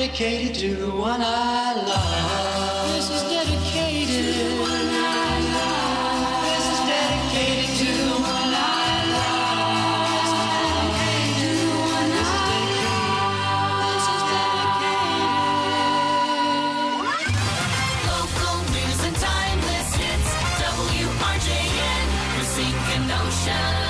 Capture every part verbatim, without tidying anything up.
dedicated to the one I love. This is dedicated to the one I love. This is dedicated to the one I love. This is dedicated to the one I love. This is dedicated. Local news and timeless hits. W R J N, Racine Kenosha.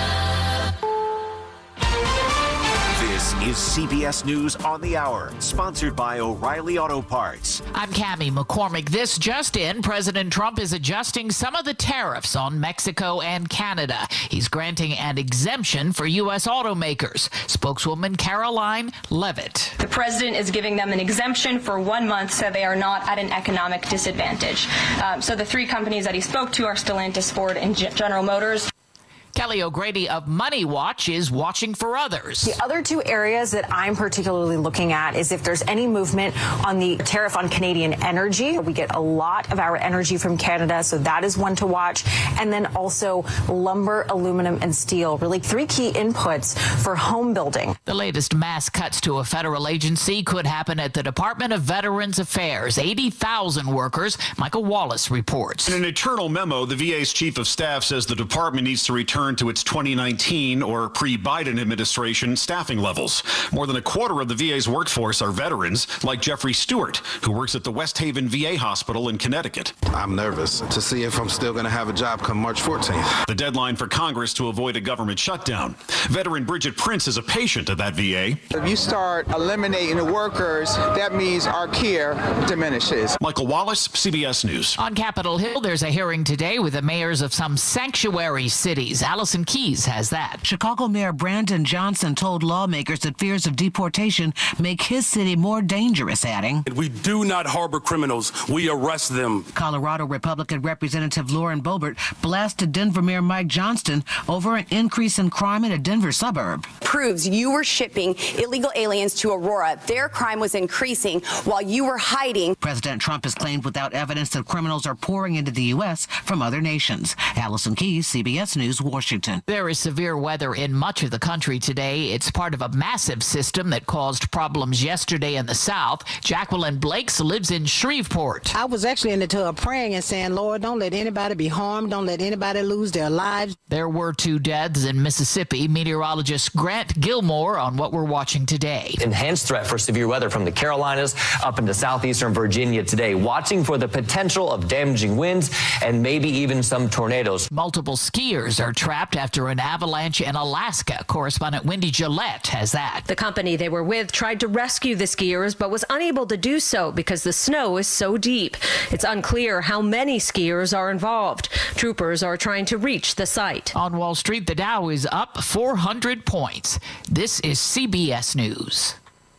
This is C B S News on the Hour, sponsored by O'Reilly Auto Parts. I'm Cammie McCormick. This just in, President Trump is adjusting some of the tariffs on Mexico and Canada. He's granting an exemption for U S automakers. Spokeswoman Caroline Levitt. The president is giving them an exemption for one month so they are not at an economic disadvantage. Um, so the three companies that he spoke to are Stellantis, Ford, and G- General Motors. Kelly O'Grady of Money Watch is watching for others. The other two areas that I'm particularly looking at is if there's any movement on the tariff on Canadian energy. We get a lot of our energy from Canada, so that is one to watch. And then also lumber, aluminum, and steel, really three key inputs for home building. The latest mass cuts to a federal agency could happen at the Department of Veterans Affairs. eighty thousand workers. Michael Wallace reports. In an internal memo, the V A's chief of staff says the department needs to return to its twenty nineteen or pre-Biden administration staffing levels. More than a quarter of the V A's workforce are veterans, like Jeffrey Stewart, who works at the West Haven V A hospital in Connecticut. I'm nervous to see if I'm still going to have a job come March fourteenth. The deadline for Congress to avoid a government shutdown. Veteran Bridget Prince is a patient at that V A. If you start eliminating the workers, that means our care diminishes. Michael Wallace, C B S News. On Capitol Hill, there's a hearing today with the mayors of some sanctuary cities. Allison Keyes has that. Chicago Mayor Brandon Johnson told lawmakers that fears of deportation make his city more dangerous, adding, "We do not harbor criminals. We arrest them." Colorado Republican Representative Lauren Boebert blasted Denver Mayor Mike Johnston over an increase in crime in a Denver suburb. Proves you were shipping illegal aliens to Aurora. Their crime was increasing while you were hiding. President Trump has claimed without evidence that criminals are pouring into the U S from other nations. Allison Keyes, C B S News, Washington. There is severe weather in much of the country today. It's part of a massive system that caused problems yesterday in the south. Jacqueline Blakes lives in Shreveport. I was actually in the tub praying and saying, Lord, don't let anybody be harmed. Don't let anybody lose their lives. There were two deaths in Mississippi. Meteorologist Grant Gilmore on what we're watching today. Enhanced threat for severe weather from the Carolinas up into southeastern Virginia today. Watching for the potential of damaging winds and maybe even some tornadoes. Multiple skiers are trapped after an avalanche in Alaska. Correspondent Wendy Gillette has that. The company they were with tried to rescue the skiers but was unable to do so because the snow is so deep. It's unclear how many skiers are involved. Troopers are trying to reach the site. On Wall Street, the Dow is up four hundred points. This is C B S News.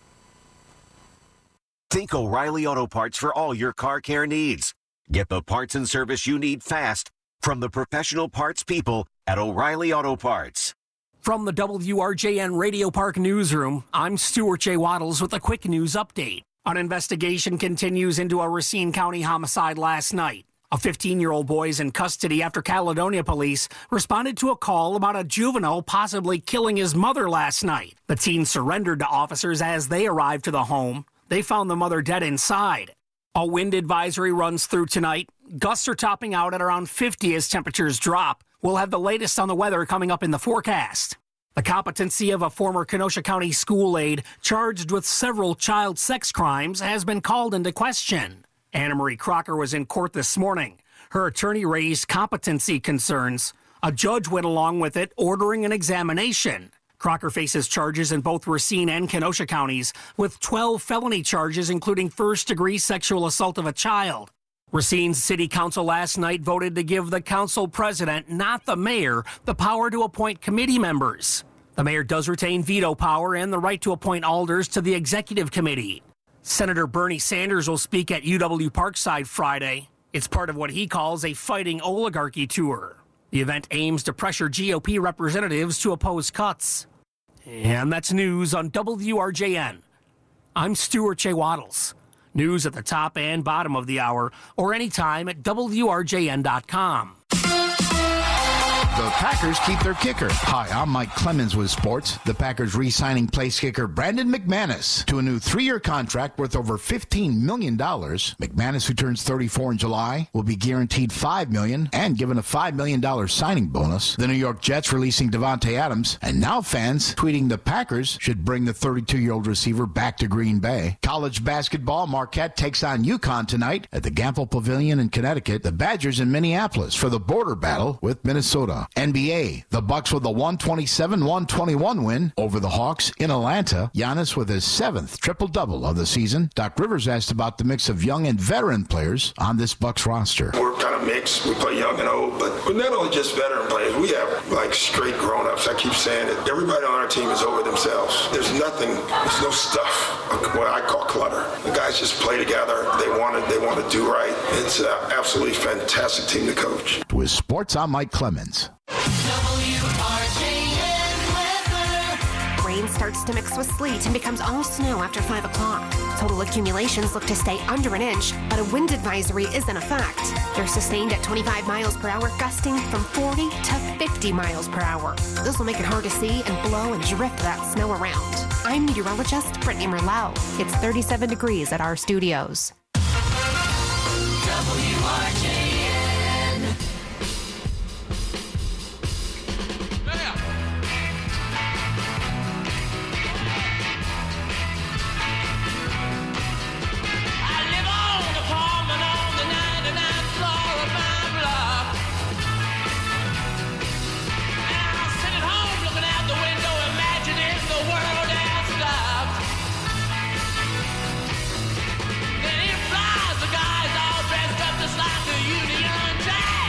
Think O'Reilly Auto Parts for all your car care needs. Get the parts and service you need fast from the professional parts people at O'Reilly Auto Parts. From the W R J N Radio Park Newsroom, I'm Stuart J. Waddles with a quick news update. An investigation continues into a Racine County homicide last night. A fifteen-year-old boy is in custody after Caledonia police responded to a call about a juvenile possibly killing his mother last night. The teen surrendered to officers as they arrived to the home. They found the mother dead inside. A wind advisory runs through tonight. Gusts are topping out at around fifty as temperatures drop. We'll have the latest on the weather coming up in the forecast. The competency of a former Kenosha County school aide charged with several child sex crimes has been called into question. Anna Marie Crocker was in court this morning. Her attorney raised competency concerns. A judge went along with it, ordering an examination. Crocker faces charges in both Racine and Kenosha counties, with twelve felony charges, including first-degree sexual assault of a child. Racine's city council last night voted to give the council president, not the mayor, the power to appoint committee members. The mayor does retain veto power and the right to appoint alders to the executive committee. Senator Bernie Sanders will speak at U W Parkside Friday. It's part of what he calls a fighting oligarchy tour. The event aims to pressure G O P representatives to oppose cuts. And that's news on W R J N. I'm Stuart J. Waddles. News at the top and bottom of the hour, or anytime at W R J N dot com. The Packers keep their kicker. Hi, I'm Mike Clemens with sports. The Packers re-signing place kicker Brandon McManus to a new three-year contract worth over fifteen million dollars. McManus, who turns thirty-four in July, will be guaranteed five million dollars and given a five million dollars signing bonus. The New York Jets releasing Devontae Adams, and now fans tweeting the Packers should bring the thirty-two-year-old receiver back to Green Bay. College basketball, Marquette takes on UConn tonight at the Gampel Pavilion in Connecticut. The Badgers in Minneapolis for the border battle with Minnesota. N B A, the Bucks with a one twenty-seven one twenty-one win over the Hawks in Atlanta. Giannis with his seventh triple-double of the season. Doc Rivers asked about the mix of young and veteran players on this Bucks roster. We're kind of mixed. We play young and old, but we're not only just veteran players. We have like straight grown-ups. I keep saying it. Everybody on our team is over themselves. There's nothing, there's no stuff, what I call clutter. The guys just play together. They want to, they want to do right. It's an absolutely fantastic team to coach. With sports, I'm Mike Clemens. Rain starts to mix with sleet and becomes all snow after five o'clock. Total accumulations look to stay under an inch, but a wind advisory is in effect. They're sustained at twenty-five miles per hour, gusting from forty to fifty miles per hour. This will make it hard to see and blow and drift that snow around. I'm meteorologist Brittany Merlot. It's thirty-seven degrees at our studios. W R J N. I live on the farm and on the ninety-ninth floor of my block. And I sit at home looking out the window, imagining the world has stopped. Then in flies the guys all dressed up just like the Union Jack.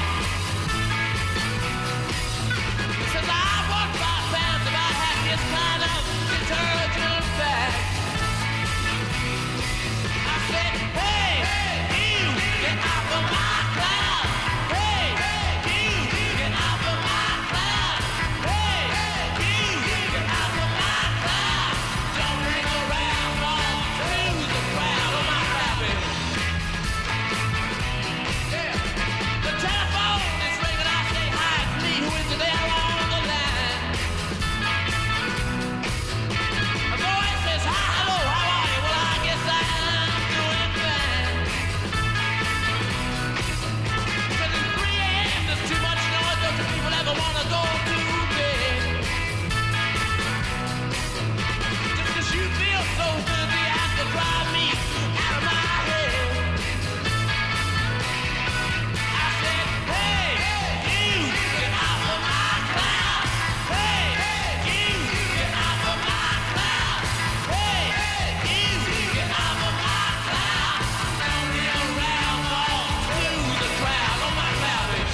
Says I want five pounds if I had this kind of detergent bag. I said, hey, you, get off of my cloud. Hey, you, get off of my cloud. Hey, you, get off of my cloud. Don't ring around, walk through the crowd of my rabbit. Yeah. The telephone is ringing, I say, hi, it's me, who is there on the line? A voice says, hi, hello, how are you? Well, I guess I'm doing fine. Because it's three a.m., there's too much noise, don't you people ever want to go to bed? Just 'cause you feel so busy, I could drive me out of my head. I said, hey, you, get off of my cloud. Hey, you, get off of my cloud. Hey, you, get off of my cloud. Don't be around, walk through the crowd on my rabbit.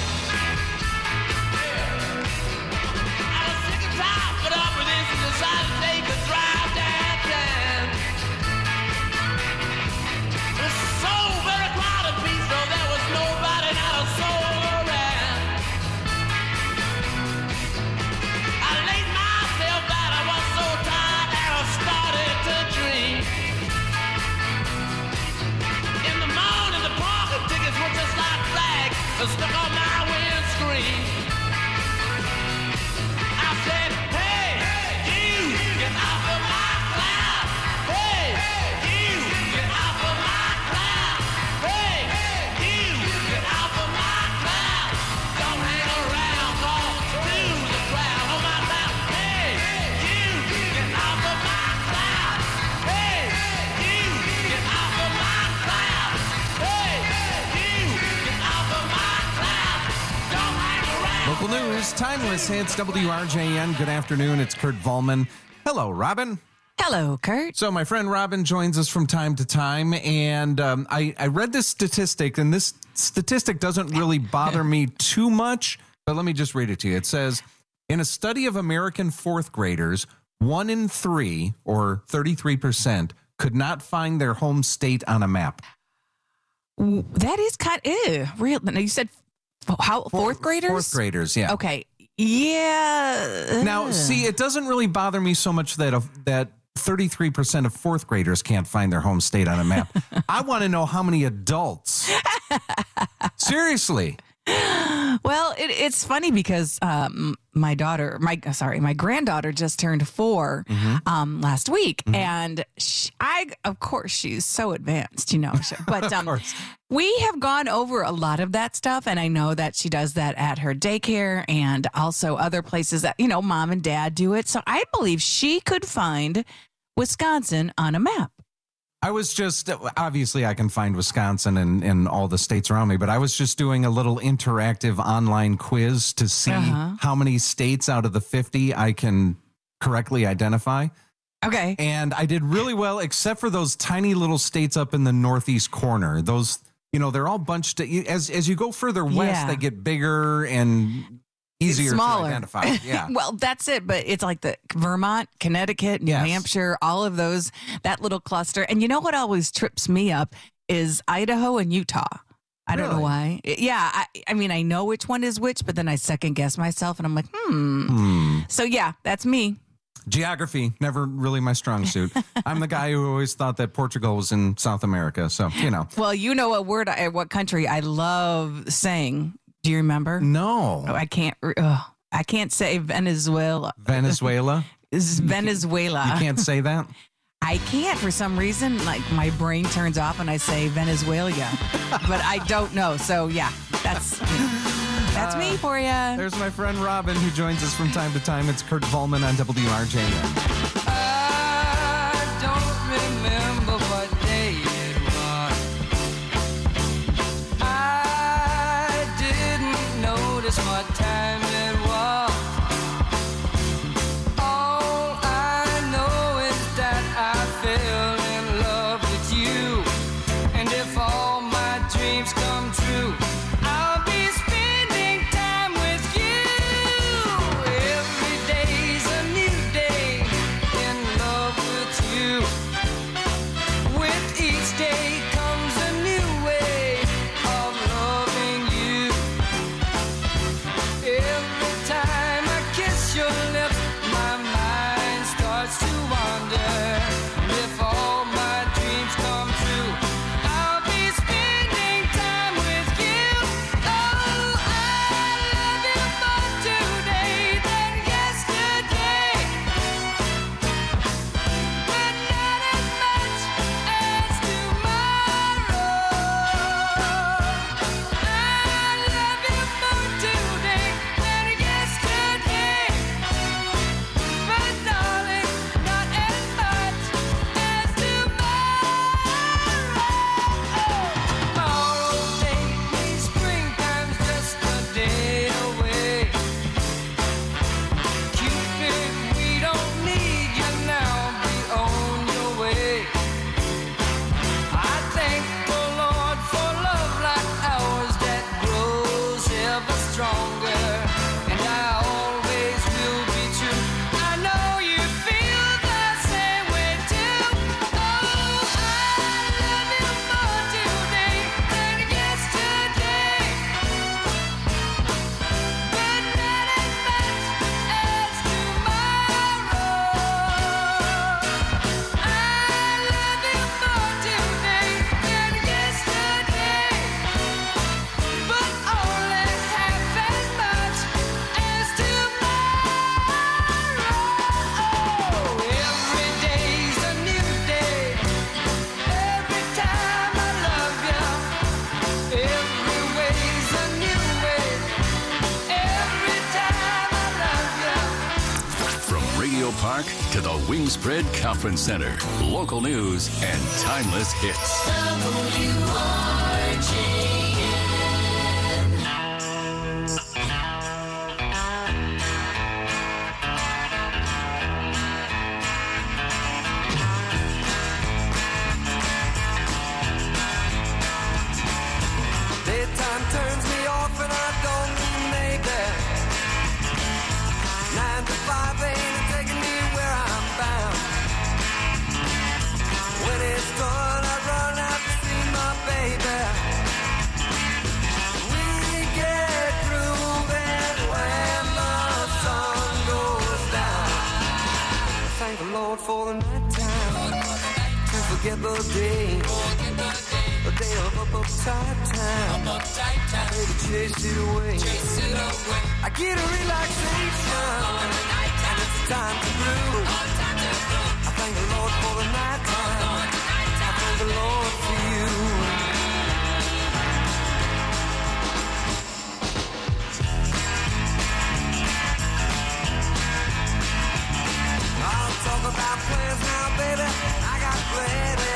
I was sick and tired, fed up with this, and decided to take a drive downtown. It was so very crowded, please, though there was nobody, not a soul around. I laid myself out, I was so tired, and I started to dream. In the morning, the parking tickets were just like flags stuck on my windscreen. I said, hey, you, get off of my cloud. Hey, you, get off of my cloud. Hey, you, get off of my cloud. Don't hang around, walk through the crowd on my cloud. Hey, you, get off of my cloud. Hey, you, get off of my cloud. Hey, you, get off of my cloud. Don't hang around. Local news, timeless hits, W R J N. Good afternoon. It's Kurt Volman. Hello, Robin. Hello, Kurt. So my friend Robin joins us from time to time, and um, I, I read this statistic, and this statistic doesn't really bother me too much, but let me just read it to you. It says, in a study of American fourth graders, one in three, or thirty-three percent, could not find their home state on a map. That is kind of, ew, real. No, you said how, fourth graders? Fourth graders, yeah. Okay. Yeah. Now, see, it doesn't really bother me so much that, uh, that thirty-three percent of fourth graders can't find their home state on a map. I want to know how many adults. Seriously. Well, it, it's funny because um, my daughter, my sorry, my granddaughter just turned four Mm-hmm. um, last week, and she, I, of course, she's so advanced, you know. she- But um, we have gone over a lot of that stuff, and I know that she does that at her daycare and also other places that you know, mom and dad do it. So I believe she could find Wisconsin on a map. I was just, obviously I can find Wisconsin and, and all the states around me, but I was just doing a little interactive online quiz to see Uh-huh. how many states out of the fifty I can correctly identify. Okay. And I did really well, except for those tiny little states up in the northeast corner. Those, you know, they're all bunched, as, as you go further west, Yeah. they get bigger and easier smaller. to identify. Yeah. Well, that's it. But it's like the Vermont, Connecticut, New Yes. Hampshire, all of those, that little cluster. And you know what always trips me up is Idaho and Utah. I don't know Really? why. Yeah. I, I mean, I know which one is which, but then I second guess myself and I'm like, hmm. Hmm. So yeah, that's me. Geography, never really my strong suit. I'm the guy who always thought that Portugal was in South America. So, you know. Well, you know what word, I, what country I love saying. Do you remember? No. Oh, I can't. re- ugh, I can't say Venezuela. Venezuela? Is Venezuela. You can't say that? I can't for some reason. Like my brain turns off and I say Venezuela, but I don't know. So yeah, that's that's me for you. There's my friend Robin who joins us from time to time. It's Kurt Volman on W R J N. I don't remember what day it was. I didn't notice what time it was. All I know is that I fell in love with you. And if all my dreams come true, I'll be spending time with you. Every day's a new day in love with you. With each day comes a new way of loving you. Every time I kiss your lips, my mind starts to wander. And if all my dreams come true, I'll be spending time with you. Oh, I love you more today than yesterday, but not as much as tomorrow. I love you more today than yesterday, but darling, not as much as tomorrow. Tomorrow take me, springtime's just a day away. Cupid, we don't need you now, be on your way. I thank the Lord for love like ours that grows ever stronger, and I always will be true. I know you feel the same way too. Oh, I love you more today than yesterday, but not as much as tomorrow. I love you more today than yesterday, but only half as much as tomorrow. Every day's a new day. Every time I love you, every way's a new way. Every time I love you. From Radio Park to the Wingspread Conference Center, local news and timeless hits. W R J N. Daytime turns me off and I don't mean maybe. Nine to five ain't taking me where I'm bound. When it's done, I run out to see my baby. We get grooving when the sun goes down. Thank the Lord for the night time to forget the day. day of up uptight time. Up uptight time. Baby, chase it away. Chase it away. I get a relaxation. On the night time. And it's time to groove. Oh, time to groove. I thank the Lord for the night time. Oh, the night time. I thank the Lord for you. I'll talk about plans now, baby. I got plenty.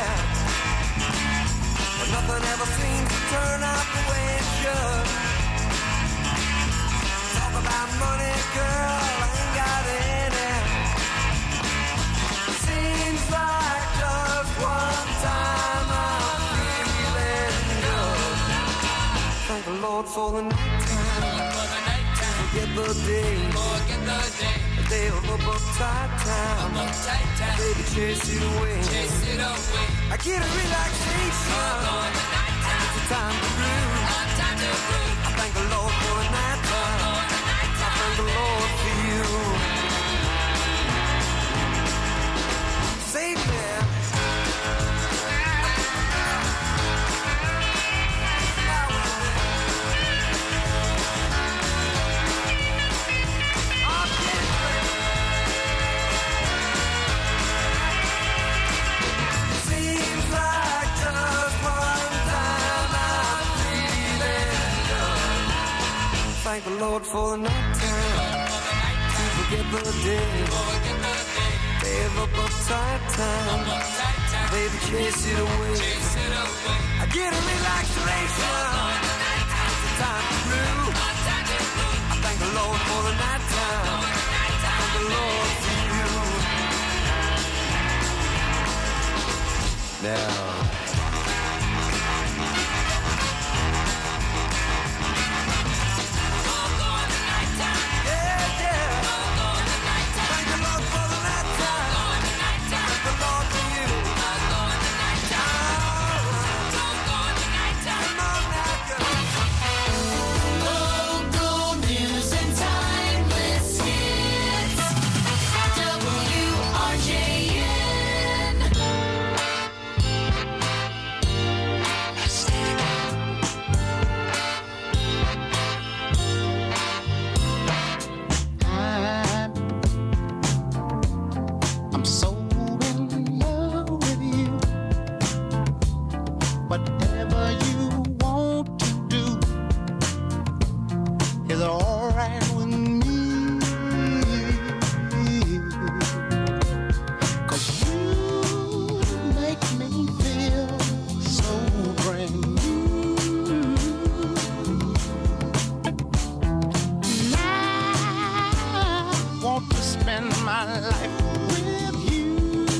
But nothing ever seems to turn out the way it should. Talk about money, girl, I ain't got any. Seems like just one time I'm feeling good. Thank the Lord for the night time. Forget the day. Forget the day. A day of up uptight time. Up uptight time. Baby, chase it away. Chase it away. I get a relaxation. On the night time. It's a time to groove. On time to groove. I thank the Lord for the night time. For the night time. I thank the Lord for you. Save me. Thank the Lord for the night time. To forget the day. Day of up uptight time. Baby, chase it away. I get a relaxation. It's a time to groove. I thank the Lord for the night time. Thank the Lord for you. Now. Local news and timeless hits. W R J N. I'm so in love with you. Whatever you want to do is all right with me. 'Cause you make me feel so brand new. And I want to spend my life with you.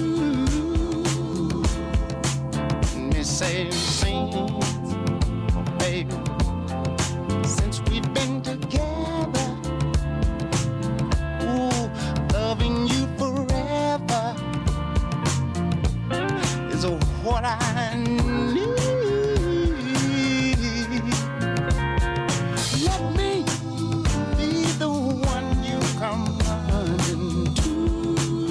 They say it seems, baby, since we've been together, ooh, loving you forever is what I need. Let me be the one you come running to.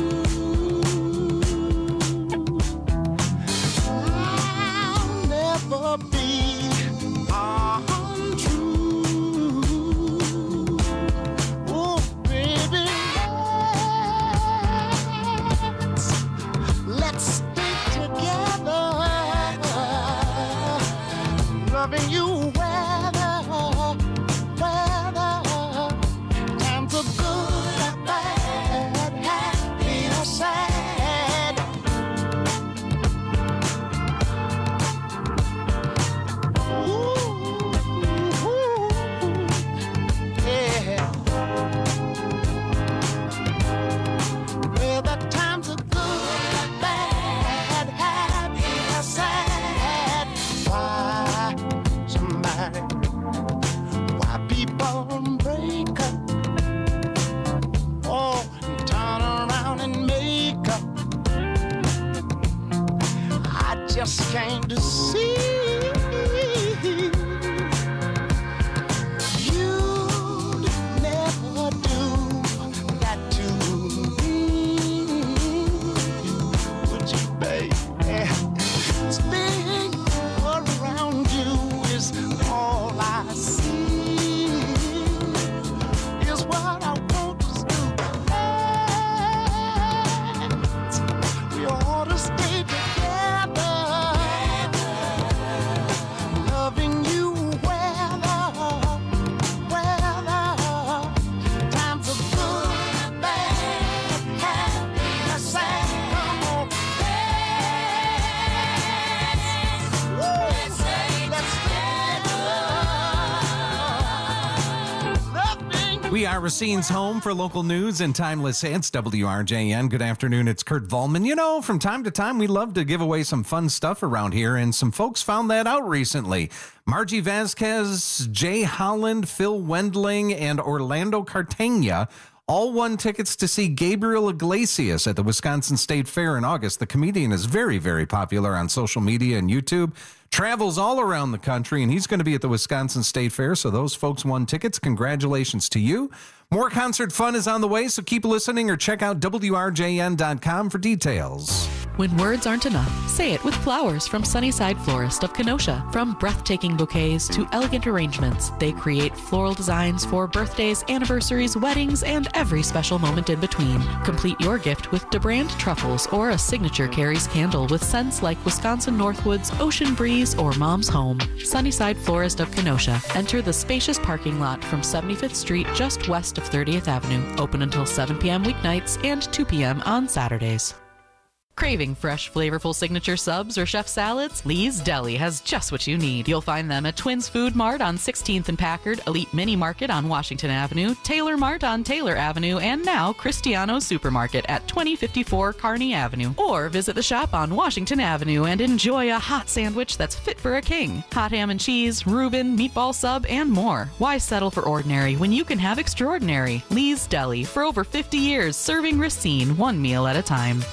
We are Racine's home for local news and timeless hits. W R J N. Good afternoon. It's Kurt Volman. You know, from time to time, we love to give away some fun stuff around here, and some folks found that out recently. Margie Vasquez, Jay Holland, Phil Wendling, and Orlando Cartagena all won tickets to see Gabriel Iglesias at the Wisconsin State Fair in August. The comedian is very, very popular on social media and YouTube, travels all around the country, and he's going to be at the Wisconsin State Fair, so those folks won tickets. Congratulations to you. More concert fun is on the way, so keep listening or check out W R J N dot com for details. When words aren't enough, say it with flowers from Sunnyside Florist of Kenosha. From breathtaking bouquets to elegant arrangements, they create floral designs for birthdays, anniversaries, weddings, and every special moment in between. Complete your gift with DeBrand truffles or a signature Carrie's candle with scents like Wisconsin Northwoods, Ocean Breeze, or Mom's Home. Sunnyside Florist of Kenosha. Enter the spacious parking lot from seventy-fifth Street just west of thirtieth Avenue. Open until seven p.m. weeknights and two p.m. on Saturdays. Craving fresh, flavorful signature subs or chef salads? Lee's Deli has just what you need. You'll find them at Twins Food Mart on sixteenth and Packard, Elite Mini Market on Washington Avenue, Taylor Mart on Taylor Avenue, and now Cristiano Supermarket at twenty fifty-four Kearney Avenue. Or visit the shop on Washington Avenue and enjoy a hot sandwich that's fit for a king. Hot ham and cheese, Reuben, meatball sub, and more. Why settle for ordinary when you can have extraordinary? Lee's Deli, for over fifty years, serving Racine one meal at a time.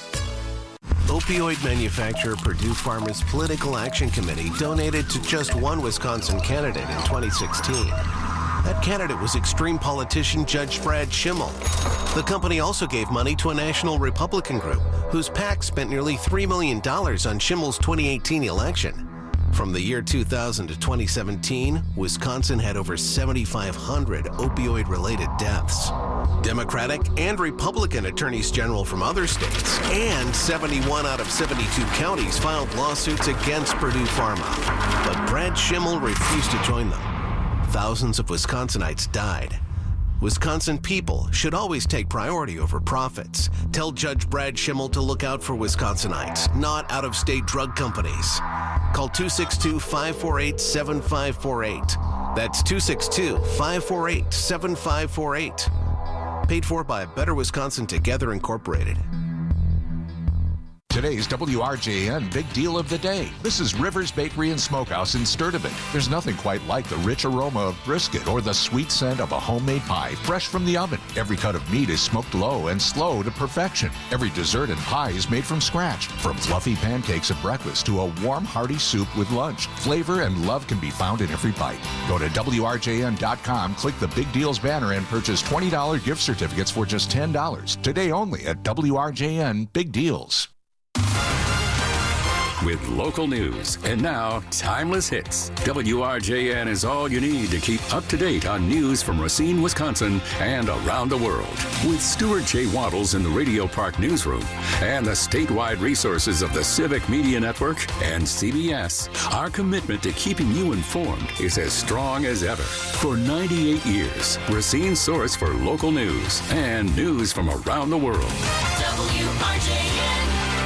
Opioid manufacturer Purdue Pharma's Political Action Committee donated to just one Wisconsin candidate in twenty sixteen. That candidate was extreme politician Judge Brad Schimmel. The company also gave money to a national Republican group whose PAC spent nearly three million dollars on Schimmel's twenty eighteen election. From the year two thousand to twenty seventeen, Wisconsin had over seventy-five hundred opioid-related deaths. Democratic and Republican attorneys general from other states and seventy-one out of seventy-two counties filed lawsuits against Purdue Pharma. But Brad Schimmel refused to join them. Thousands of Wisconsinites died. Wisconsin people should always take priority over profits. Tell Judge Brad Schimmel to look out for Wisconsinites, not out-of-state drug companies. Call two six two, five four eight, seven five four eight. That's two six two, five four eight, seven five four eight. Paid for by Better Wisconsin Together Incorporated. Today's W R J N Big Deal of the Day. This is Rivers Bakery and Smokehouse in Sturtevant. There's nothing quite like the rich aroma of brisket or the sweet scent of a homemade pie fresh from the oven. Every cut of meat is smoked low and slow to perfection. Every dessert and pie is made from scratch. From fluffy pancakes at breakfast to a warm, hearty soup with lunch. Flavor and love can be found in every bite. Go to W R J N dot com, click the Big Deals banner, and purchase twenty dollars gift certificates for just ten dollars. Today only at W R J N Big Deals. With local news and now timeless hits. W R J N is all you need to keep up to date on news from Racine, Wisconsin and around the world. With Stuart J. Waddles in the Radio Park newsroom and the statewide resources of the Civic Media Network and C B S, our commitment to keeping you informed is as strong as ever. For ninety-eight years, Racine's source for local news and news from around the world. W R J N.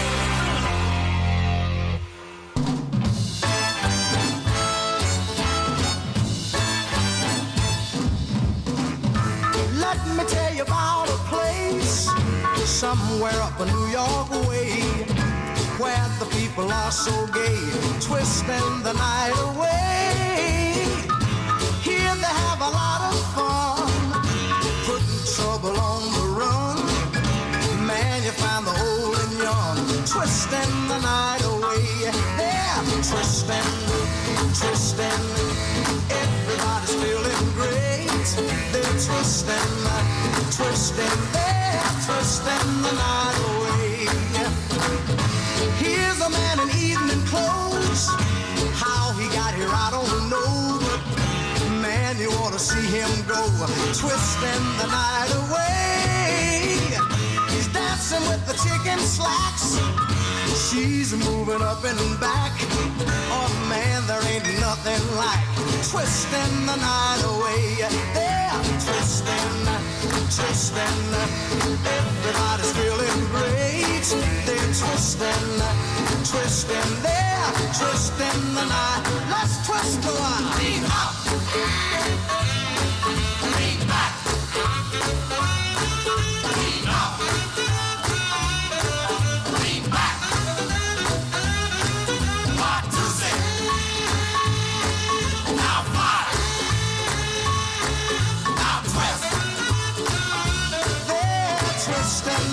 Let me tell you about a place somewhere up a New York way where the people are so gay, twisting the night away. Here they have a lot of fun, putting trouble on the run. Man, you find the old and young, twisting the night away. They're twisting, twisting, everybody's feeling great. They're twisting, twisting, they're twisting the night away. Here's a man in evening clothes. How he got here, I don't know. But man, you ought to see him go, twisting the night away. He's dancing with the chicken slacks. She's moving up and back. Oh man, there ain't nothing like twisting the night away. They're twisting, twisting, everybody's feeling great. They're twisting, twisting, they're twisting the night. Let's twist the one. Lean up, lean back.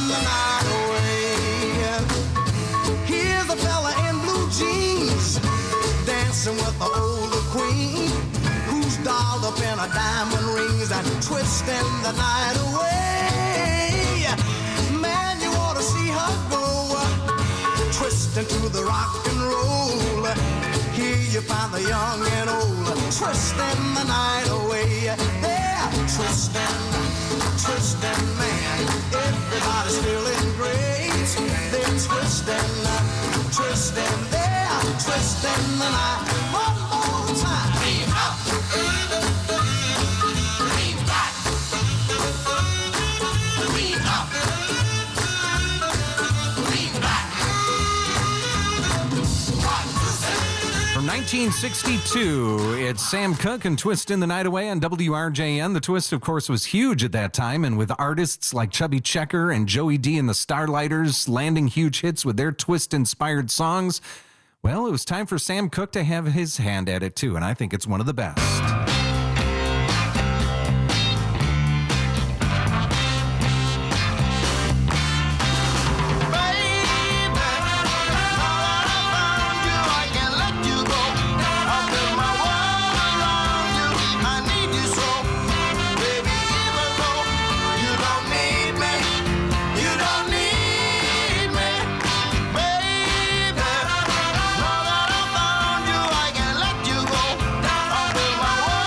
the night away. Here's a fella in blue jeans dancing with the older queen, who's dolled up in her diamond rings and twisting the night away. Man, you ought to see her go, twisting to the rock and roll. Here you find the young and old, twisting the night away. They're twisting, twisting, man. Everybody's feeling great. They're twisting, twisting, they're twisting the night. One more time. Lean up. Lean back. Lean up. Lean back. From nineteen sixty-two, it's Sam Cooke and Twist in the Night Away on W R J N. The Twist, of course, was huge at that time, and with artists like Chubby Checker and Joey D and the Starlighters landing huge hits with their Twist-inspired songs, well, it was time for Sam Cooke to have his hand at it, too, and I think it's one of the best. Baby,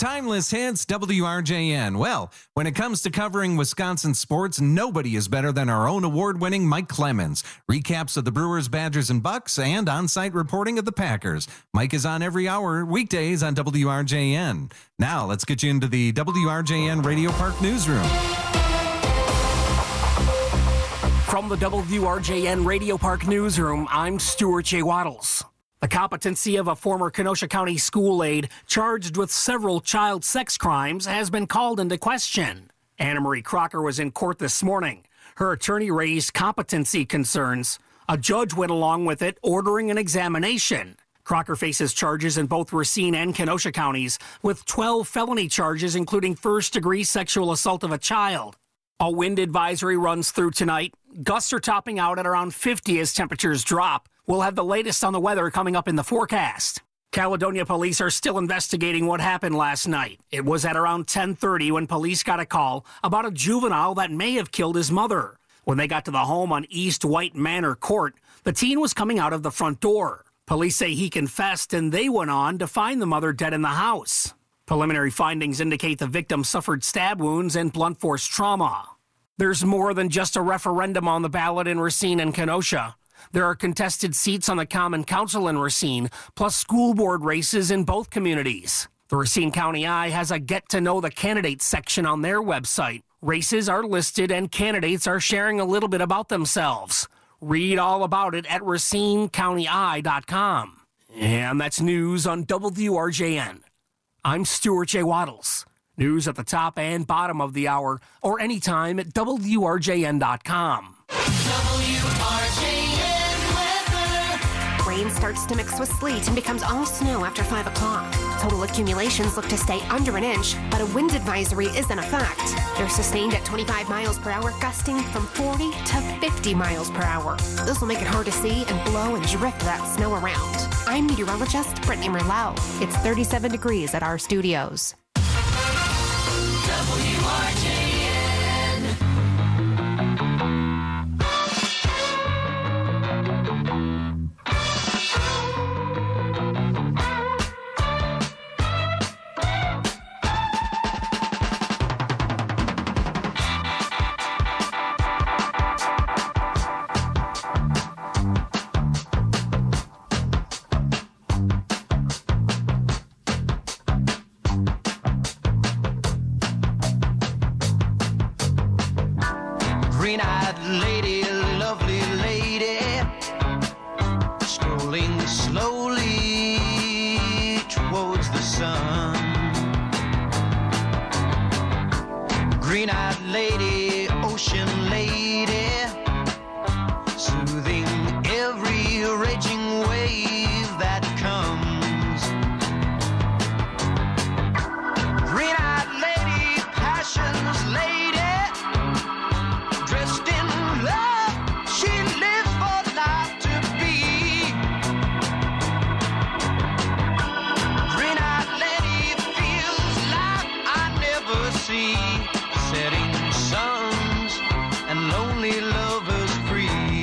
Timeless Hits, W R J N. Well, when it comes to covering Wisconsin sports, nobody is better than our own award-winning Mike Clemens. Recaps of the Brewers, Badgers, and Bucks, and on-site reporting of the Packers. Mike is on every hour, weekdays on W R J N. Now, let's get you into the W R J N Radio Park Newsroom. From the W R J N Radio Park Newsroom, I'm Stuart J. Waddles. The competency of a former Kenosha County school aide charged with several child sex crimes has been called into question. Anna Marie Crocker was in court this morning. Her attorney raised competency concerns. A judge went along with it, ordering an examination. Crocker faces charges in both Racine and Kenosha counties, with twelve felony charges, including first-degree sexual assault of a child. A wind advisory runs through tonight. Gusts are topping out at around fifty as temperatures drop. We'll have the latest on the weather coming up in the forecast. Caledonia police are still investigating what happened last night. It was at around ten thirty when police got a call about a juvenile that may have killed his mother. When they got to the home on East White Manor Court, the teen was coming out of the front door. Police say he confessed, and they went on to find the mother dead in the house. Preliminary findings indicate the victim suffered stab wounds and blunt force trauma. There's more than just a referendum on the ballot in Racine and Kenosha. There are contested seats on the Common Council in Racine, plus school board races in both communities. The Racine County Eye has a Get to Know the Candidates section on their website. Races are listed and candidates are sharing a little bit about themselves. Read all about it at racine county eye dot com. And that's news on W R J N. I'm Stuart J. Waddles. News at the top and bottom of the hour, or anytime at W R J N dot com. W R J N weather. Rain starts to mix with sleet and becomes all snow after five o'clock. Total accumulations look to stay under an inch, but a wind advisory is in effect. They're sustained at twenty-five miles per hour, gusting from forty to fifty miles per hour. This will make it hard to see and blow and drift that snow around. I'm meteorologist Brittany Merlau. It's thirty-seven degrees at our studios. W R J N. Green-eyed lady, lovely lady, strolling slowly towards the sun. Green-eyed lady, ocean lady, soothing every raging wave that comes. Green-eyed lady, passion's lady, dressed in love, she lives for life to be. Green-eyed lady feels like I never see. Setting suns and lonely lovers free.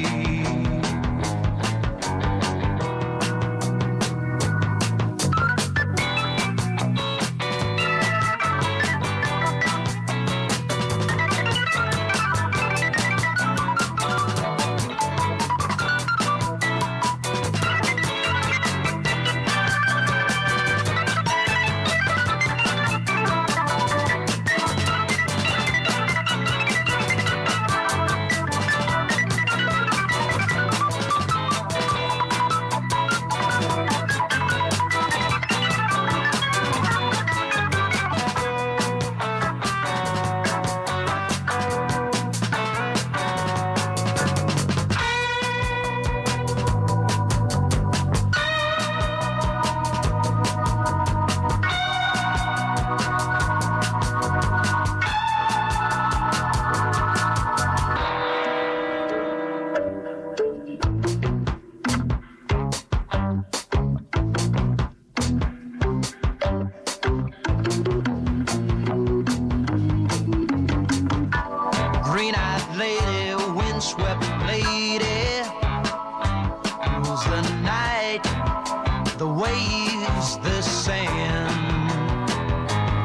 Green-eyed lady, windswept lady, rules the night, the waves, the sand.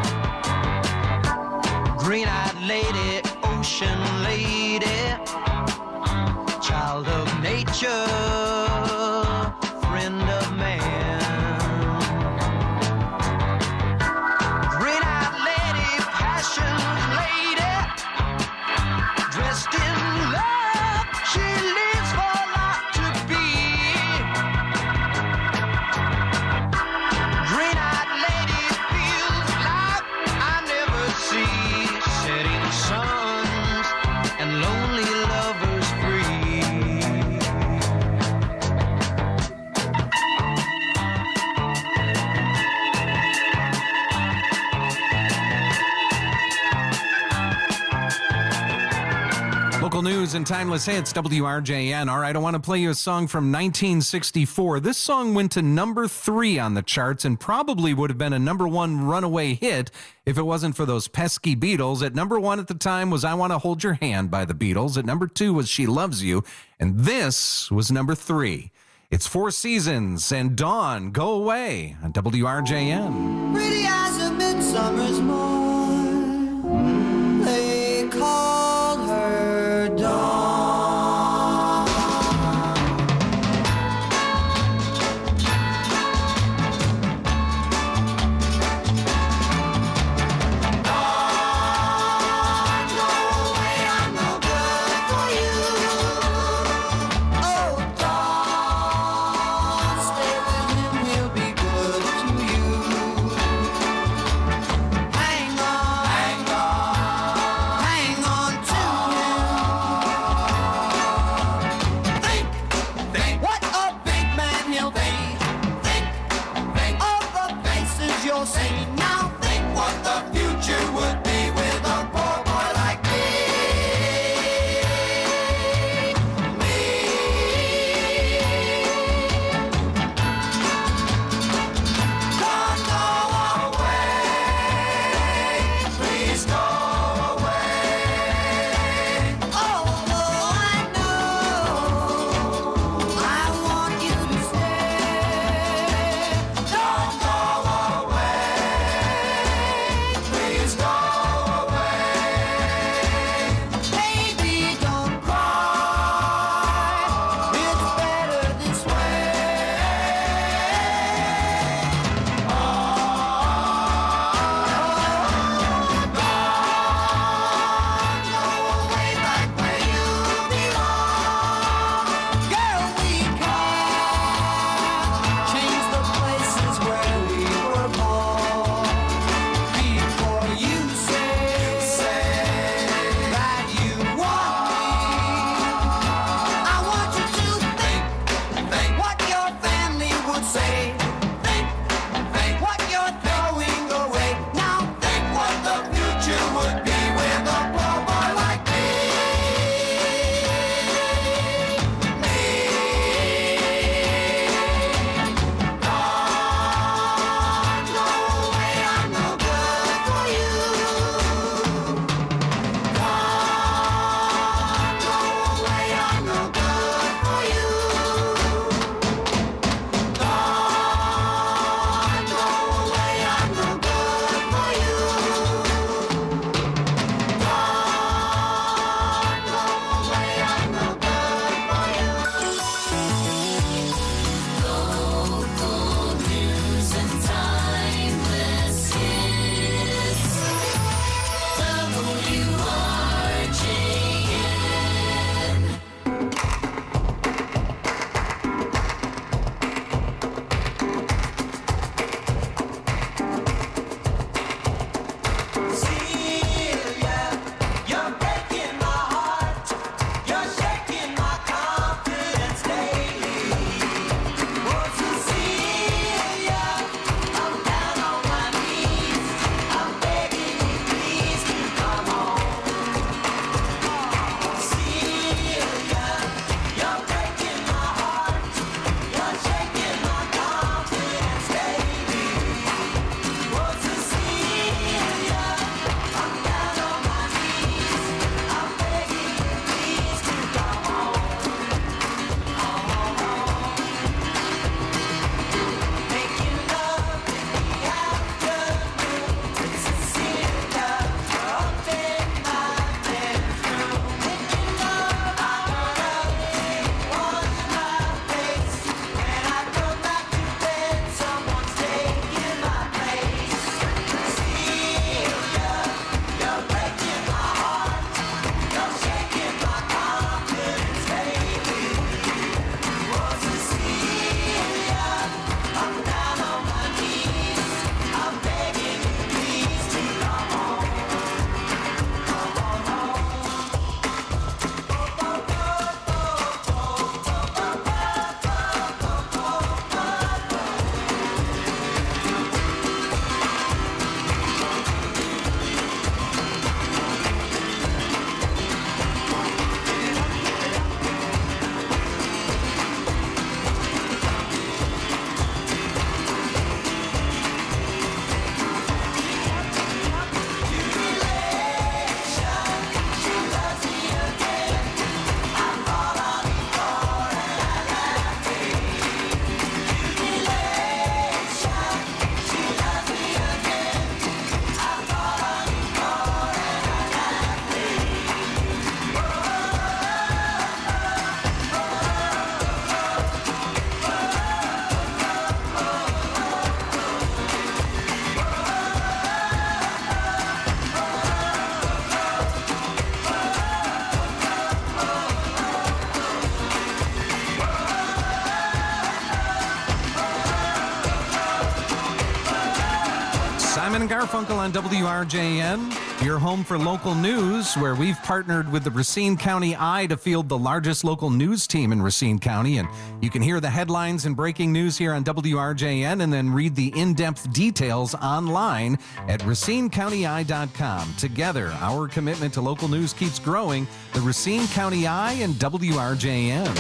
nature, friend of man. Green-eyed lady, passion lady, dressed in love, she lives for life to be. Green-eyed lady feels like I never see, setting suns and lonely lovers free. Local news and timeless hits, W R J N. All right, I want to play you a song from nineteen sixty-four. This song went to number three on the charts and probably would have been a number one runaway hit if it wasn't for those pesky Beatles. At number one at the time was I Want to Hold Your Hand by the Beatles. At number two was She Loves You. And this was number three. It's Four Seasons and Dawn, Go Away on W R J N. Pretty as a midsummer's morn, they called her Dawn. Dawn, go away, I'm no good for you. Oh, Dawn, stay with him, he'll be good to you. Hang Garfunkel on W R J N, your home for local news, where we've partnered with the Racine County Eye to field the largest local news team in Racine County. And you can hear the headlines and breaking news here on W R J N and then read the in-depth details online at racine county eye dot com. Together, our commitment to local news keeps growing. The Racine County Eye and W R J N.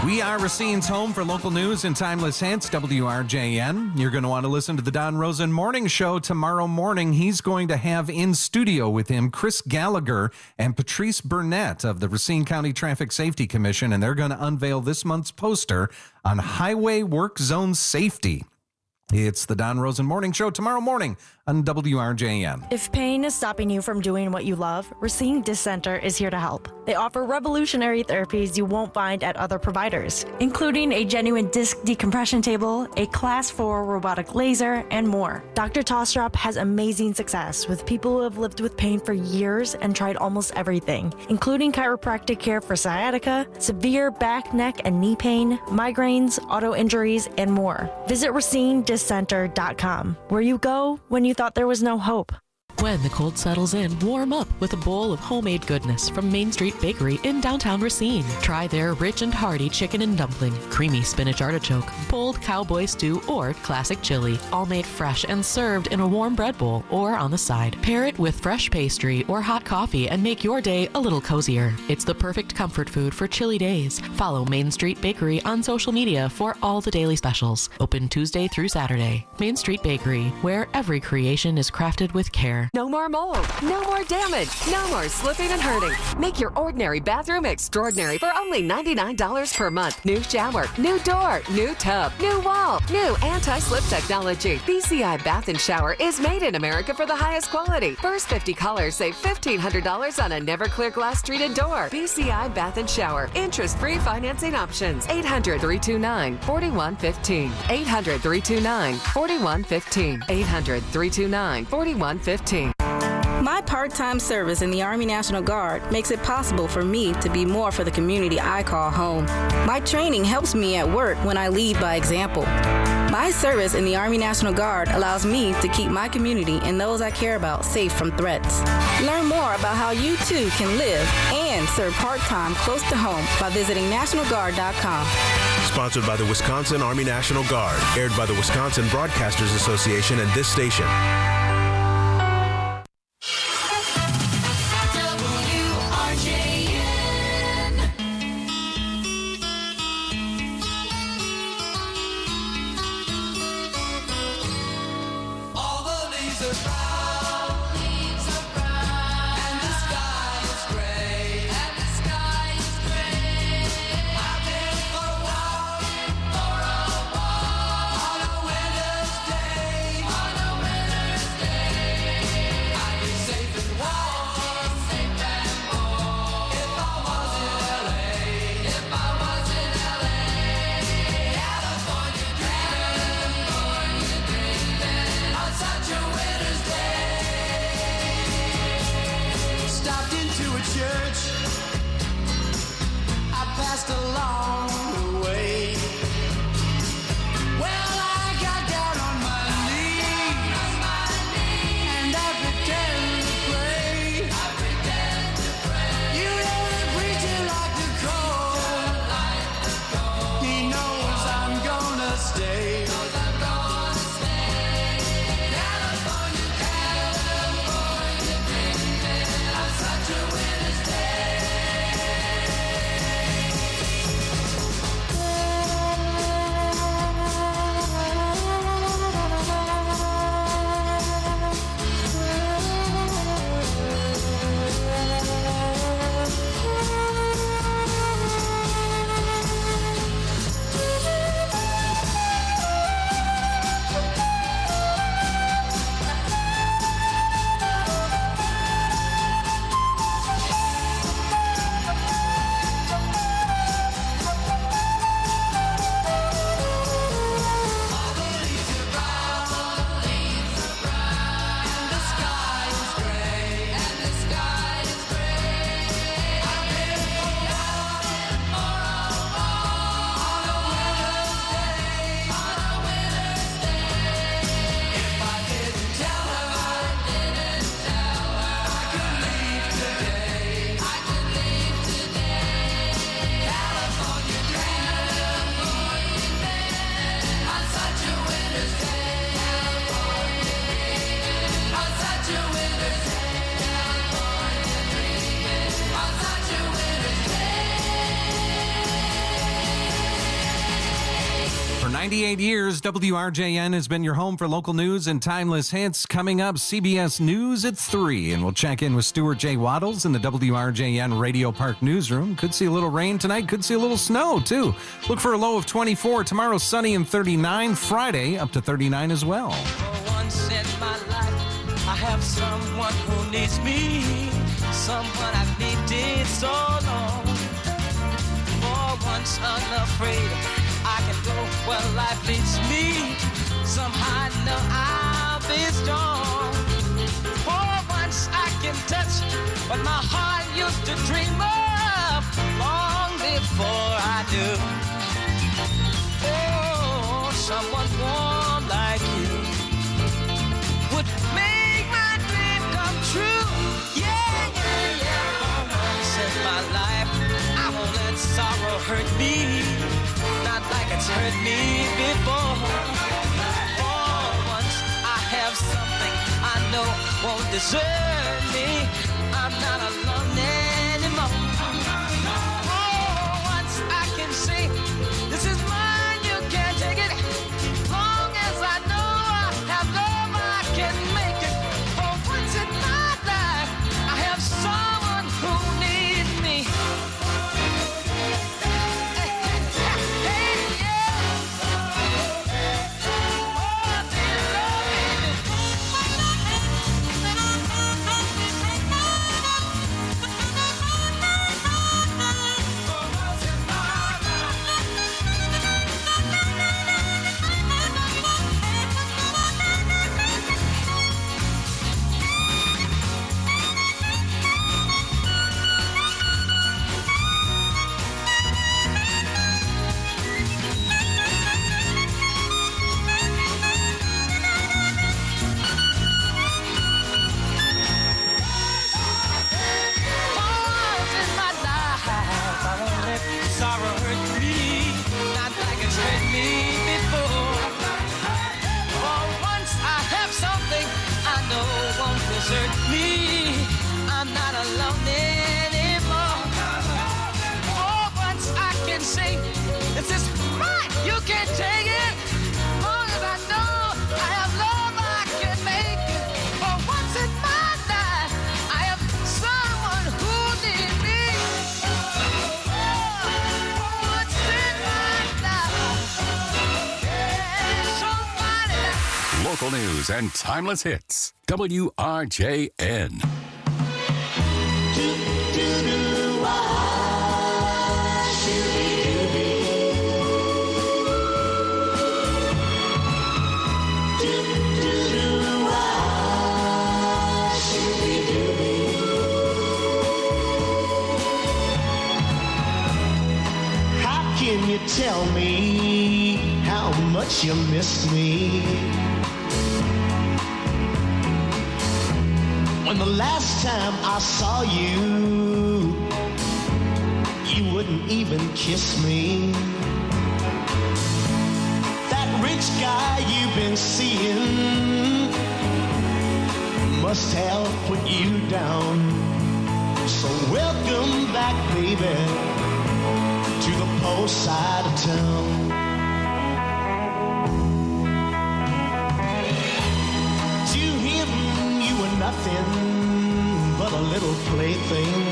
We are Racine's home for local news and timeless hits, W R J N. You're going to want to listen to the Don Rosen Morning Show tomorrow morning. He's going to have in studio with him Chris Gallagher and Patrice Burnett of the Racine County Traffic Safety Commission, and they're going to unveil this month's poster on highway work zone safety. It's the Don Rosen Morning Show tomorrow morning on W R J N. If pain is stopping you from doing what you love, Racine Disc Center is here to help. They offer revolutionary therapies you won't find at other providers, including a genuine disc decompression table, a class four robotic laser, and more. Doctor Tostrop has amazing success with people who have lived with pain for years and tried almost everything, including chiropractic care for sciatica, severe back, neck, and knee pain, migraines, auto injuries, and more. Visit Racine Disc Center dot com, where you go when you thought there was no hope. When the cold settles in, warm up with a bowl of homemade goodness from Main Street Bakery in downtown Racine. Try their rich and hearty chicken and dumpling, creamy spinach artichoke, bold cowboy stew, or classic chili, all made fresh and served in a warm bread bowl or on the side. Pair it with fresh pastry or hot coffee and make your day a little cozier. It's the perfect comfort food for chilly days. Follow Main Street Bakery on social media for all the daily specials. Open Tuesday through Saturday. Main Street Bakery, where every creation is crafted with care. No more mold, no more damage, no more slipping and hurting. Make your ordinary bathroom extraordinary for only ninety-nine dollars per month. New shower, new door, new tub, new wall, new anti-slip technology. B C I Bath and Shower is made in America for the highest quality. First fifty callers save fifteen hundred dollars on a never clear glass treated door. B C I Bath and Shower. Interest-free financing options. eight hundred, three two nine, four one one five. eight hundred, three two nine, four one one five. eight hundred, three two nine, four one one five. My part-time service in the Army National Guard makes it possible for me to be more for the community I call home. My training helps me at work when I lead by example. My service in the Army National Guard allows me to keep my community and those I care about safe from threats. Learn more about how you too can live and serve part-time close to home by visiting national guard dot com. Sponsored by the Wisconsin Army National Guard. Aired by the Wisconsin Broadcasters Association and this station. ninety-eight years, W R J N has been your home for local news and timeless hits. Coming up, C B S News at three, and we'll check in with Stuart J. Waddles in the W R J N Radio Park newsroom. Could see a little rain tonight, could see a little snow, too. Look for a low of twenty-four. Tomorrow, sunny and thirty-nine. Friday, up to thirty-nine as well. For once in my life, I have someone who needs me, someone I've needed so long. For once unafraid, I can go where life leads me. Somehow I know I'll be strong. For once I can touch what my heart used to dream of long before I do. Oh, someone warm like you would make my dream come true. Yeah, yeah, yeah. For once in my life, I won't let sorrow hurt me. Not like it's hurt me before. For once I have something I know won't desert me. I'm not alone anymore. For once I can say, this is mine, you can't take it. Long as I know I have love, I can make it. For once in my life, I have someone who needs me. Sorrow hurt me, not like it's hurt me before. For once I have something I know won't desert me. I'm not alone anymore. For once I can say, this is mine, you can't take it. Long as I know I have love, I can make it. For once in my life, I have someone who needs me. Local news and timeless hits. W R J N. How can you tell me how much you miss me? When the last time I saw you, you wouldn't even kiss me. That rich guy you've been seeing must have put you down. So welcome back, baby, to the post side of town. To him, you were nothing but a little plaything.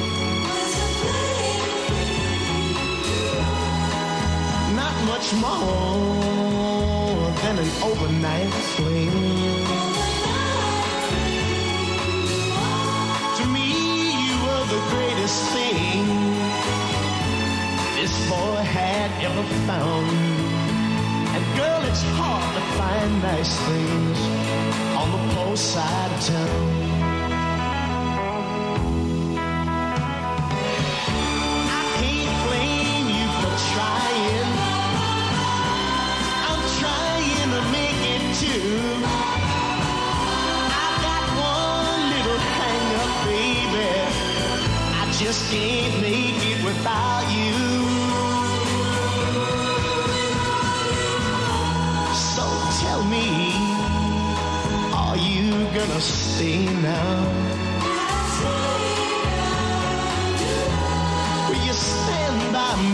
Not much more than an overnight fling. To me, you were the greatest thing this boy had ever found. And girl, it's hard to find nice things on the post side of town. I can't blame you for trying. I'm trying to make it too. I've got one little hang up, baby. I just can't make it without you. So tell me, are you gonna stay now? Will you stand by me?